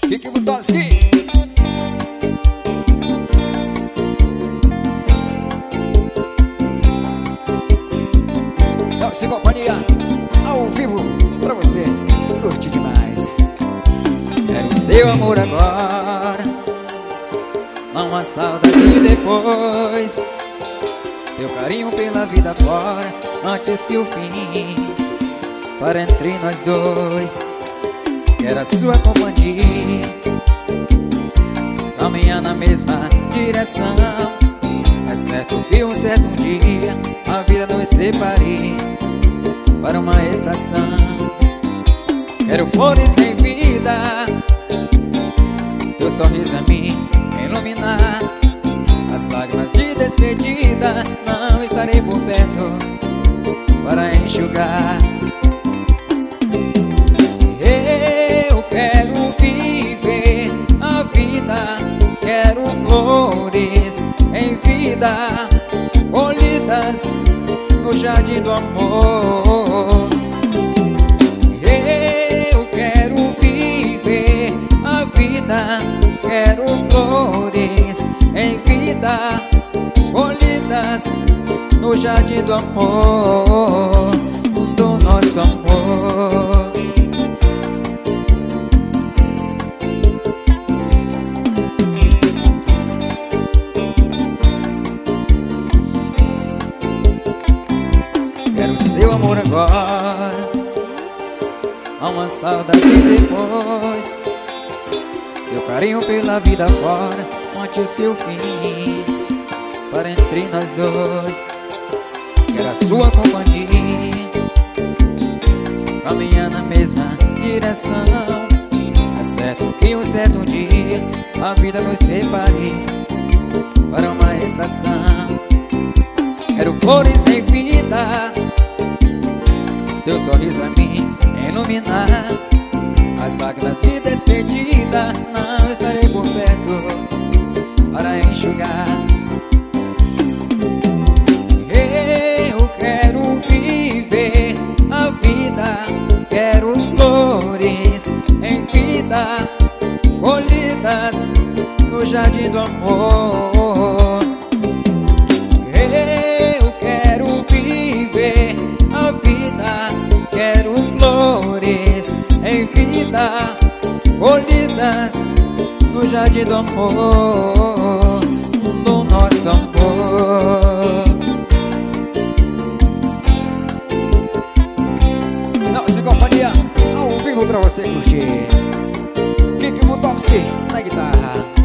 Kiki Butovski. Nossa companhia ao vivo pra você curtir demais. Quero o seu amor agora, não há saudade depois. Teu carinho pela vida fora, antes que o fim para entre nós dois. Quero a sua companhia, caminhar na mesma direção. É certo que um certo dia a vida nos separe para uma estação. Quero flores em vida, teu sorriso a mim iluminar. As lágrimas de despedida não estarei por perto para enxugar. Eu quero viver a vida, quero flores em vida, colhidas no jardim do amor. Eu quero viver a vida, quero flores em vida, colhidas no jardim do amor, do nosso amor. Quero seu amor agora, há uma saudade depois. Teu carinho pela vida fora, antes que o fim para entre nós dois. Quero a sua companhia, caminhar na mesma direção. É certo que um certo dia a vida nos separe para uma estação. Quero flores em vida, teu sorriso a mim iluminar. As lágrimas de despedida não estarei por perto para enxugar. Eu quero viver a vida, quero flores em vida, colhidas no jardim do amor. Eu quero viver a vida, quero flores em vida, colhidas no jardim do amor, do nosso amor. Nossa companhia ao vivo pra você curtir. Kiki Butovski na guitarra.